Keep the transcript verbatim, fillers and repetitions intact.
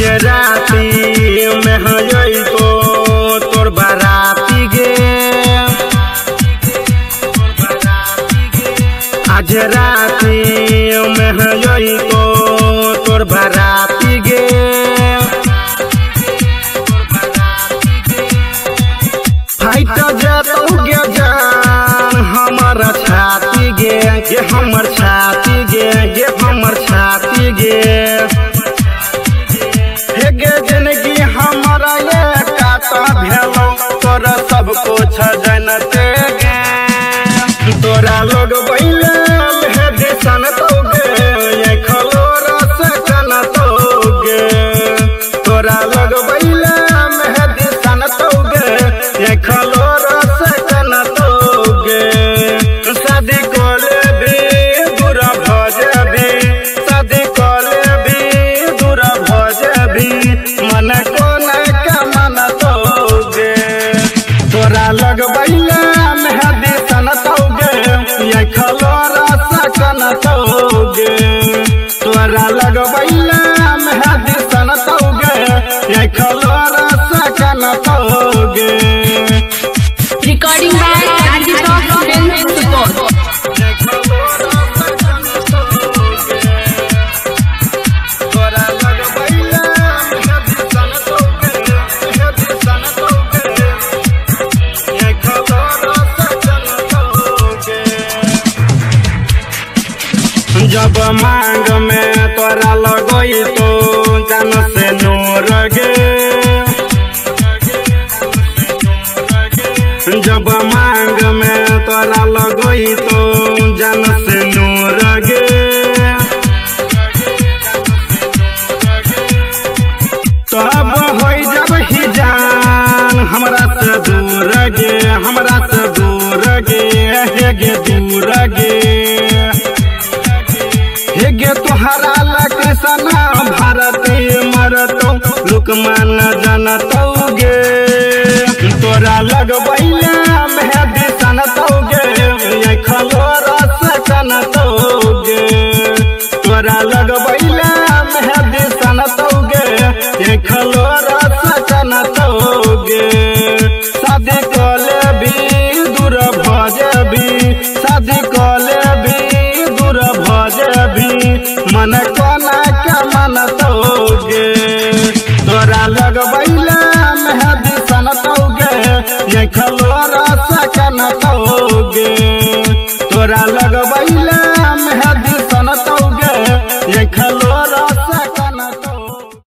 आज राती में हई तो तोर बाराती गे, आज राती में हई तो तोर बाराती गे। फाइट जातो गे जान हमर छाती गे, गे हमर छाती गे, गे हमर छाती गे। हे गे जिंदगी हमारा ये काता भेलो तोर सब कुछ जानते गे। तोरा लोग बैले हे दिसन तोगे ये खलो रस कन तोगे। तोरा लोग बैले हे दिसन तोगे ये खलो रस कन तोगे। शादी कोले भी दूर भजे भी, शादी कोले भी दूर भजे भी, मन को न मन तोगे। तोरा लग बैले मेहदी सन तोगे ये खलो रस कन तोगे। तोरा लग बैले मेहदी सन तोगे ये खलो रस कन तोगे। Recording by Rajitop Film Support. जब मांग में तोरा लगई तो जान से नूर गे, जब मांग में तोरा लगई तो जान से नूर गे। तब हो जब ही जान हमरा से दूर गे, हमरा से दूर गे, हे गे दूर गे। हे गे तुहरा लकृष्ण भारती मरतो लुकमान जनतो गे। तोरा लग बैले मेहदी सन तोगे ये खलो रस कन तोगे। तोरा लग बैले मेहदी सन तोगे ये खलो रस कन तोगे। शादी कोले भी दूर भजे भी, शादी कोले भी दूर भजे भी, मन कोना के मन तोगे। तोरा लग बैले मेहदी सन तोगे ये